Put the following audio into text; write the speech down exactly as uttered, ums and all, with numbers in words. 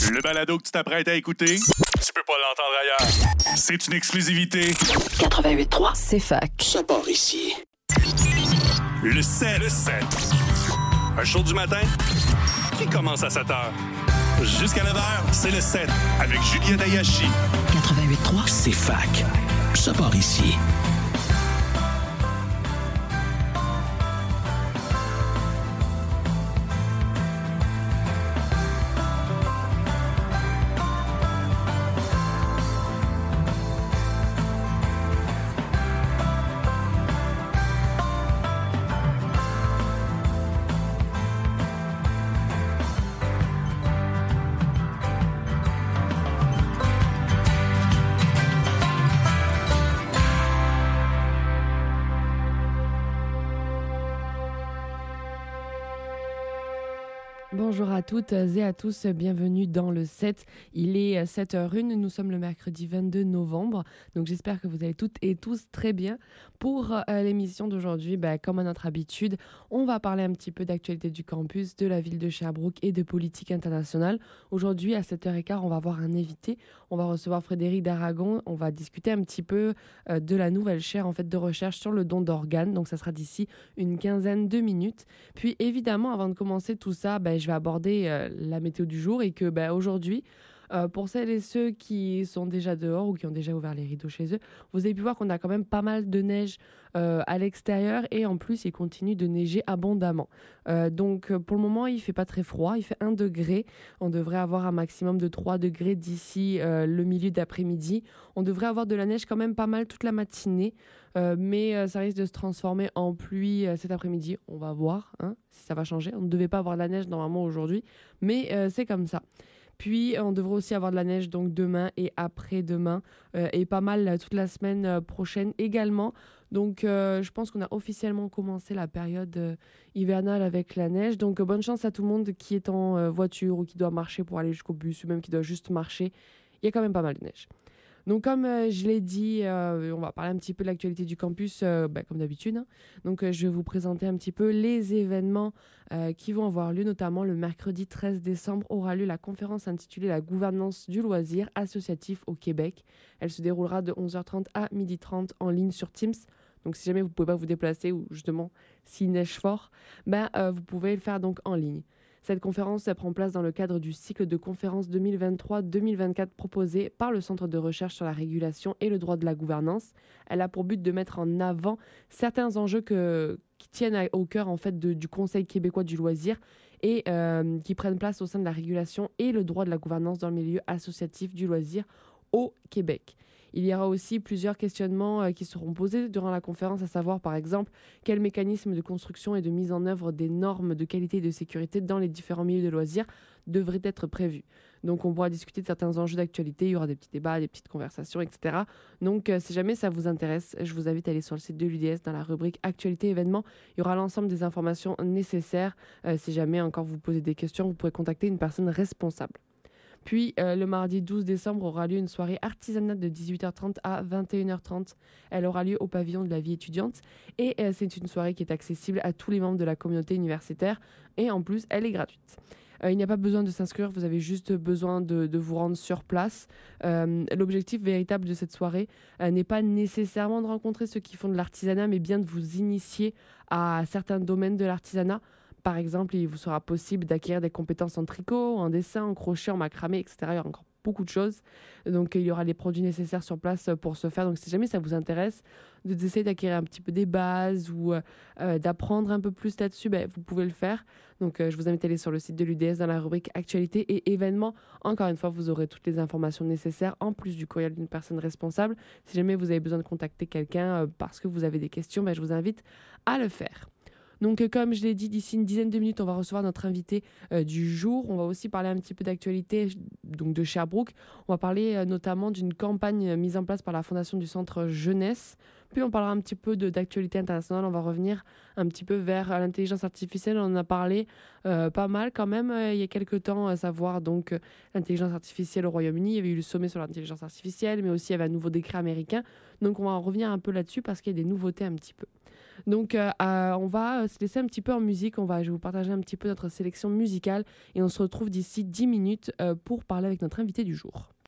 Le balado que tu t'apprêtes à écouter, tu peux pas l'entendre ailleurs. C'est une exclusivité. quatre-vingt-huit trois, c'est fac. Ça part ici. Le sept. Le sept. Un show du matin qui commence à sept heures. Jusqu'à neuf heures, c'est le sept avec Juliette Ayashi. quatre-vingt-huit trois, c'est fac. Ça part ici. Bonjour à toutes et à tous, bienvenue dans le sept. Il est sept heures zéro un, nous sommes le mercredi vingt-deux novembre, donc j'espère que vous allez toutes et tous très bien. Pour euh, l'émission d'aujourd'hui, bah, comme à notre habitude, on va parler un petit peu d'actualité du campus, de la ville de Sherbrooke et de politique internationale. Aujourd'hui, à sept heures quinze, on va avoir un invité, on va recevoir Frédéric d'Aragon, on va discuter un petit peu euh, de la nouvelle chaire en fait, de recherche sur le don d'organes, donc ça sera d'ici une quinzaine de minutes. Puis évidemment, avant de commencer tout ça, bah, je vais aborder euh, la météo du jour et que bah, aujourd'hui, euh, pour celles et ceux qui sont déjà dehors ou qui ont déjà ouvert les rideaux chez eux, vous avez pu voir qu'on a quand même pas mal de neige euh, à l'extérieur et en plus, il continue de neiger abondamment. Euh, donc pour le moment, il fait pas très froid, il fait un degré. On devrait avoir un maximum de trois degrés d'ici euh, le milieu d'après-midi. On devrait avoir de la neige quand même pas mal toute la matinée, euh, mais euh, ça risque de se transformer en pluie euh, cet après-midi. On va voir hein, si ça va changer. On ne devait pas avoir de la neige normalement aujourd'hui, mais euh, c'est comme ça. Puis, on devrait aussi avoir de la neige donc demain et après-demain euh, et pas mal euh, toute la semaine euh, prochaine également. Donc, euh, je pense qu'on a officiellement commencé la période euh, hivernale avec la neige. Donc, euh, bonne chance à tout le monde qui est en euh, voiture ou qui doit marcher pour aller jusqu'au bus ou même qui doit juste marcher. Il y a quand même pas mal de neige. Donc, comme euh, je l'ai dit, euh, on va parler un petit peu de l'actualité du campus, euh, bah, comme d'habitude. Hein. Donc, euh, je vais vous présenter un petit peu les événements euh, qui vont avoir lieu, notamment le mercredi treize décembre aura lieu la conférence intitulée « La gouvernance du loisir associatif au Québec ». Elle se déroulera de onze heures trente à midi trente en ligne sur Teams. Donc, si jamais vous ne pouvez pas vous déplacer ou justement s'il neige fort, ben, euh, vous pouvez le faire donc en ligne. Cette conférence elle prend place dans le cadre du cycle de conférences deux mille vingt-trois deux mille vingt-quatre proposé par le Centre de recherche sur la régulation et le droit de la gouvernance. Elle a pour but de mettre en avant certains enjeux que, qui tiennent au cœur en fait, de, du Conseil québécois du loisir et euh, qui prennent place au sein de la régulation et le droit de la gouvernance dans le milieu associatif du loisir au Québec. Il y aura aussi plusieurs questionnements euh, qui seront posés durant la conférence, à savoir par exemple quel mécanisme de construction et de mise en œuvre des normes de qualité et de sécurité dans les différents milieux de loisirs devraient être prévus. Donc on pourra discuter de certains enjeux d'actualité, il y aura des petits débats, des petites conversations, et cetera. Donc euh, si jamais ça vous intéresse, je vous invite à aller sur le site de l'U D S dans la rubrique Actualité événements. Il y aura l'ensemble des informations nécessaires. Euh, si jamais encore vous posez des questions, vous pourrez contacter une personne responsable. Puis, euh, le mardi douze décembre aura lieu une soirée artisanale de dix-huit heures trente à vingt et une heures trente. Elle aura lieu au pavillon de la vie étudiante et euh, c'est une soirée qui est accessible à tous les membres de la communauté universitaire et en plus, elle est gratuite. Euh, il n'y a pas besoin de s'inscrire, vous avez juste besoin de, de vous rendre sur place. Euh, l'objectif véritable de cette soirée euh, n'est pas nécessairement de rencontrer ceux qui font de l'artisanat, mais bien de vous initier à certains domaines de l'artisanat. Par exemple, il vous sera possible d'acquérir des compétences en tricot, en dessin, en crochet, en macramé, et cetera. Il y aura encore beaucoup de choses. Donc, il y aura les produits nécessaires sur place pour ce faire. Donc, si jamais ça vous intéresse, d'essayer d'acquérir un petit peu des bases ou euh, d'apprendre un peu plus là-dessus, ben, vous pouvez le faire. Donc, euh, je vous invite à aller sur le site de l'U D S dans la rubrique Actualité et événements. Encore une fois, vous aurez toutes les informations nécessaires en plus du courriel d'une personne responsable. Si jamais vous avez besoin de contacter quelqu'un euh, parce que vous avez des questions, ben, je vous invite à le faire. Donc, euh, comme je l'ai dit, d'ici une dizaine de minutes, on va recevoir notre invité euh, du jour. On va aussi parler un petit peu d'actualité donc de Sherbrooke. On va parler euh, notamment d'une campagne euh, mise en place par la Fondation du Centre Jeunesse. Puis, on parlera un petit peu de, d'actualité internationale. On va revenir un petit peu vers euh, l'intelligence artificielle. On en a parlé euh, pas mal quand même euh, il y a quelques temps, à savoir donc euh, l'intelligence artificielle au Royaume-Uni. Il y avait eu le sommet sur l'intelligence artificielle, mais aussi il y avait un nouveau décret américain. Donc, on va en revenir un peu là-dessus parce qu'il y a des nouveautés un petit peu. Donc, euh, euh, on va se laisser un petit peu en musique. On va, je vais vous partager un petit peu notre sélection musicale et on se retrouve d'ici dix minutes euh, pour parler avec notre invité du jour.